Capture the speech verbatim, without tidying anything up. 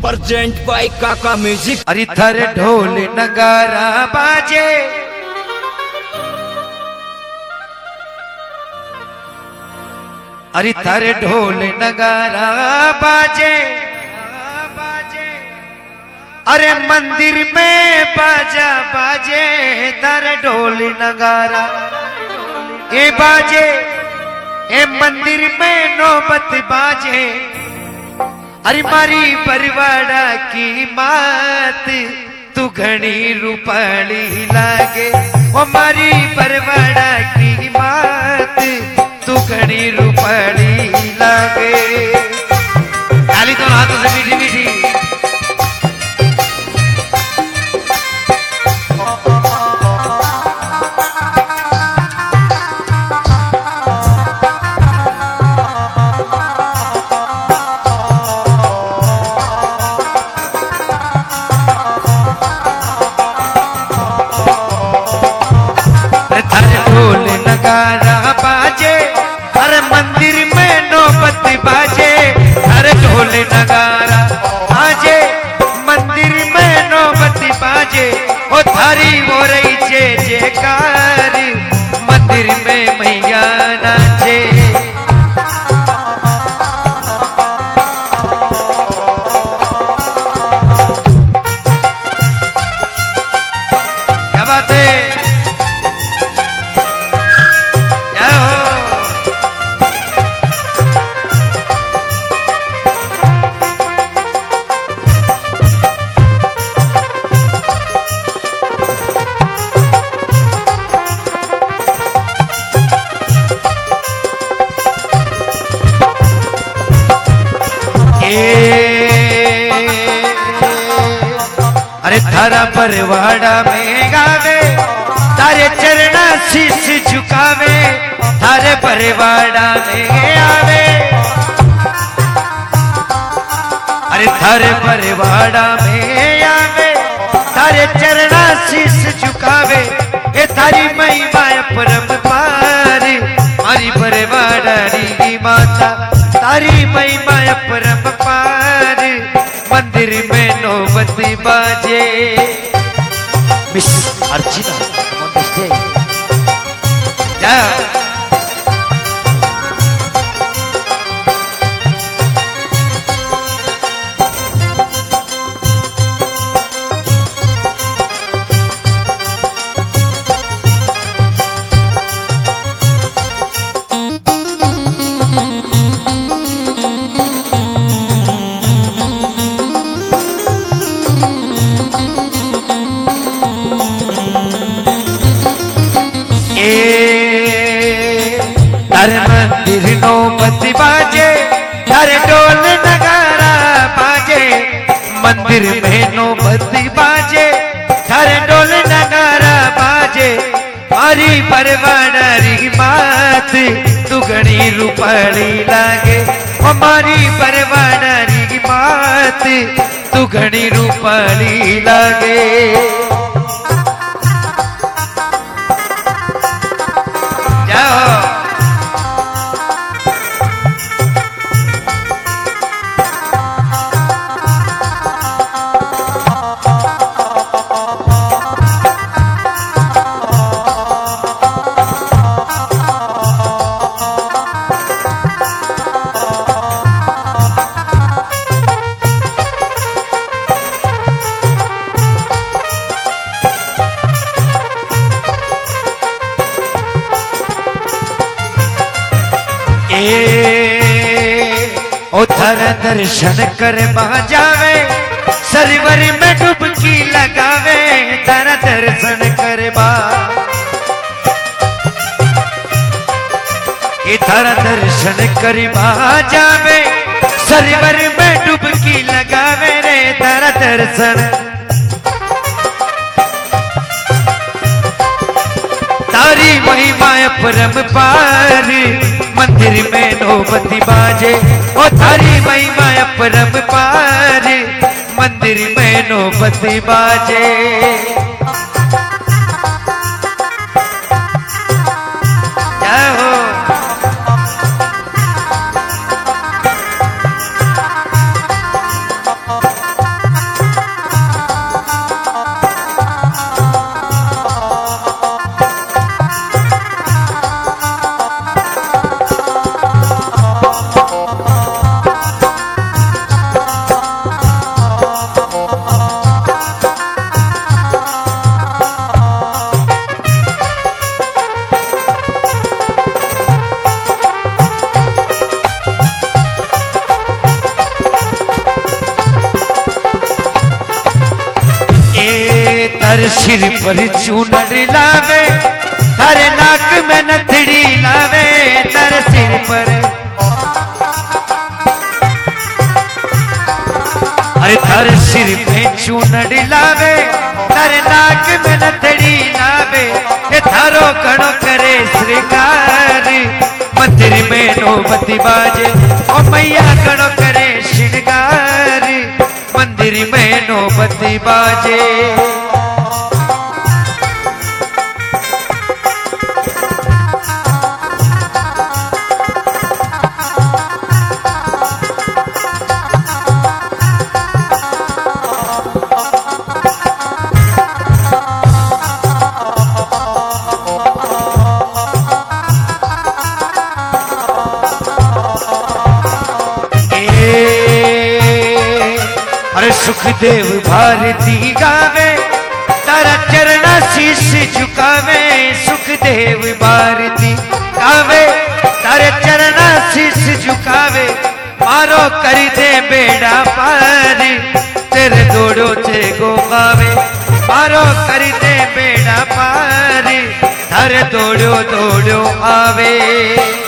Present by काका music. अरे थर ढोल नगारा बाजे, अरे थर ढोल नगारा बाजे, अरे मंदिर में बाजा बाजे, थर ढोल नगारा ए बाजे, ए मंदिर में नौबत बाजे। अरे मारी परवाड़ा की मात तू घनी रूपाली लागे, ओ मारी परवाड़ा की मात तू घनी रूपाली लागे। ताली तो हाथों से मीठी मीठी। ढोल नगारा बाजे, अरे मंदिर में नौबत बाजे, अरे ढोल नगारा बाजे, मंदिर में नौबत बाजे। ओ थारी हो रही जे जयकार, मंदिर में मैया नाचे। क्या बात है? अरे थारा परवाड़ा में गावे, तारे चरणा शीश झुकावे, थारे परवाड़ा में आवे। अरे थारे परवाड़ा में आवे, तारे चरणा शीश झुकावे। ये थारी महिमा परम पार, मारी परवाड़ा री माता, तारी महिमा परम पार, मंदिर में नौबत बाजे। Miss Archana, come on the stage. Yeah. तारे मंदिर नौबत बाजे, तारे ढोल नगारा बाजे, मंदिर में नौबत बाजे, तारे ढोल नगारा बाजे। मारी परवाड़ा री मात तू घनी रूपाली लागे, ओ मारी परवाड़ा री मात तू घनी रूपाली लागे। ओ थर दर्शन कर जावे, सरवर में डुबकी लगावे, थर दर्शन कर बा थर दर्शन कर जावे, सरवर में डुबकी लगावे रे थर दर्शन। तारी महिमा परम पार, मंदिर में नौबत बाजे। ओ थारी महिमा परम पार, मंदिर में नौबत बाजे। जय हो। सिर पर चूनर लावे, तारे नाक में नथड़ी लावे, तारे सिर पर अरे तारे सिर पे चूनर लावे, तारे नाक में नथड़ी लावे, ये थारो कणो करे श्रृंगार, मंदिर में नौबती बाजे ओ मैया कणो करे श्रृंगार, मंदिर में नौबती बाजे। सुखदेव भारती गावे, तारा चरणा शीश झुकावे, सुखदेव भारती गावे, तारे चरणा शीश झुकावे, मारो कर दे बेड़ा पार, तेरे दौड़ो चे गोगावे, मारो कर दे बेड़ा पार, तारे दौड़ो दौड़ो आवे।